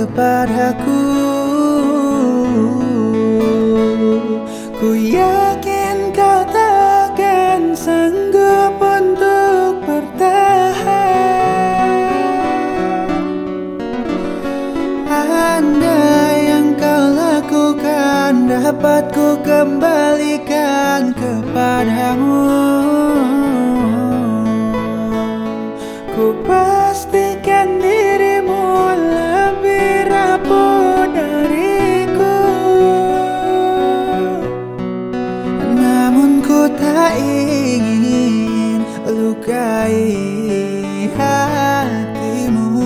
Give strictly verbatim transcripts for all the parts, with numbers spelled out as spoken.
kepadaku. Ku yakin kau takkan sanggup untuk bertahan. Andai yang kau lakukan dapat ku kembalikan kepadamu, ku pastikan dirimu lebih rapuh dariku. Namun ku tak ingin lukai hatimu.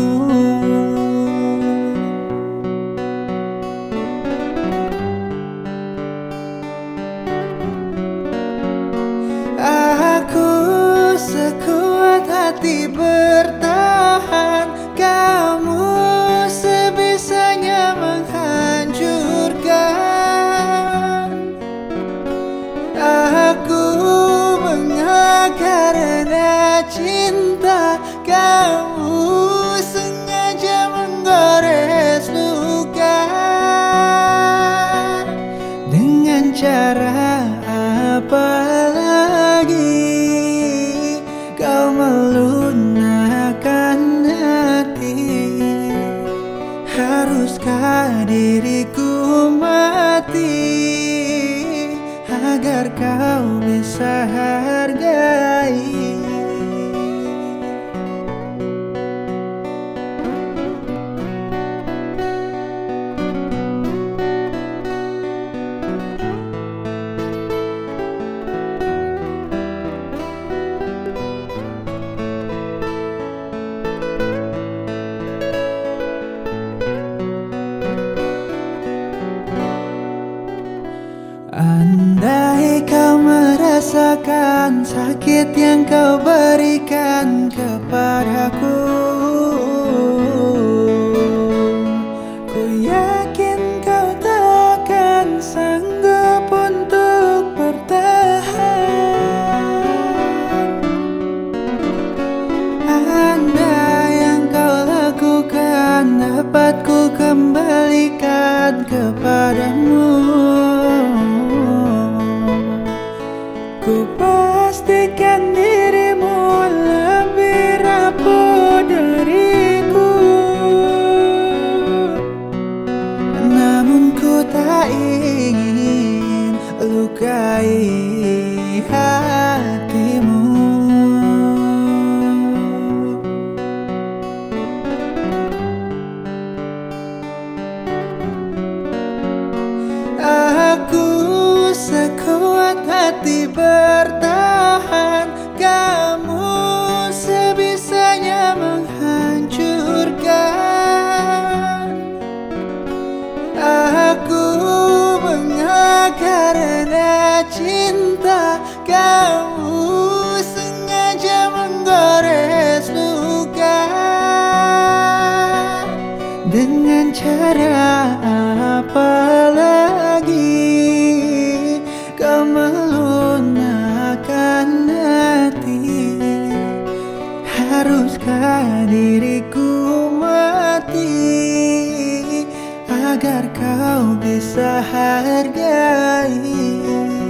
Aku sekuat hati bertahan, kamu sebisanya menghancurkan. Aku bengak karena cinta, kamu sengaja menggores luka. Dengan cara apa lagi kau melunakkan hati? Haruskah diriku mati agar kau bisa hargai? Andai kau merasakan sakit yang kau berikan kepadaku, ku yakin kau takkan sanggup untuk bertahan. Andai yang kau lakukan dapat ku kembalikan kepadamu, ku pastikan dirimu lebih rapuh dariku. Namun ku tak ingin lukai hatimu. Aku sekuat hati bertahan, kamu sebisanya menghancurkan. Aku bengak karena cinta, kamu sengaja menggores luka. Dengan cara apa lagi kau melunakkan hati? Haruskah diriku mati agar kau bisa hargai?